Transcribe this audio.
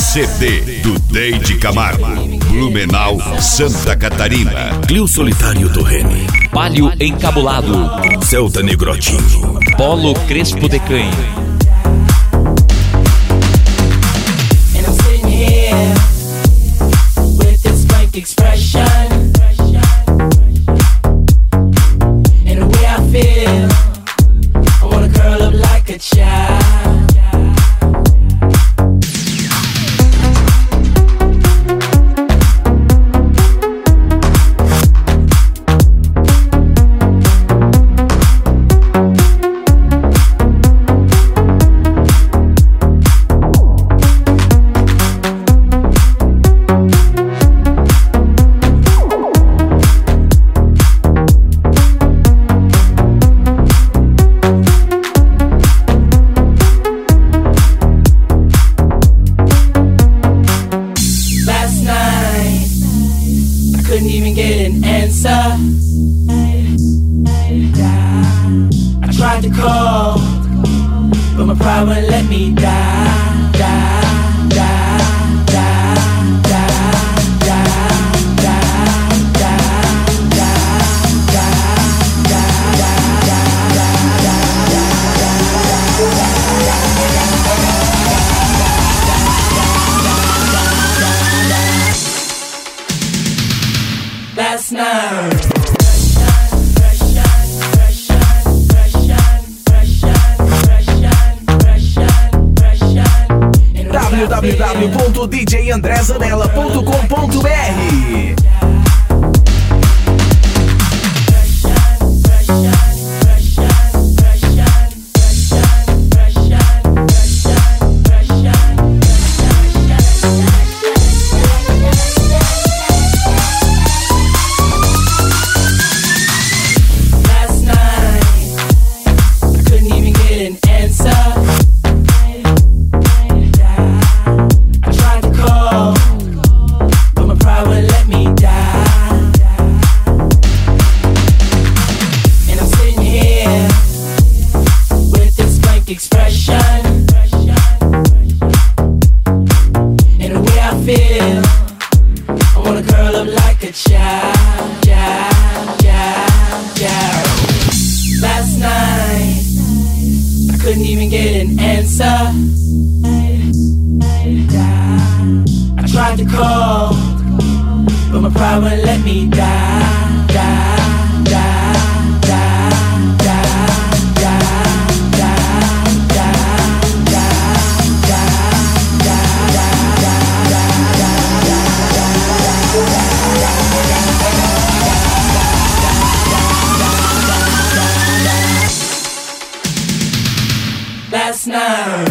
CD do Deide Camargo, Blumenau, Santa Catarina. Clio Solitário do Rene, Palio Encabulado, Celta Negrotinho, Polo Crespo de Canha. And I'm sitting here with this blank expression, and the way I feel, I wanna curl up like a child. Couldn't even get an answer. I tried to call, but my pride wouldn't let me die. Last night www.djandrezanella.com.br. expression, and the way I feel, I wanna curl up like a child. Last night I couldn't even get an answer. I tried to call, but my pride wouldn't let me die. Last night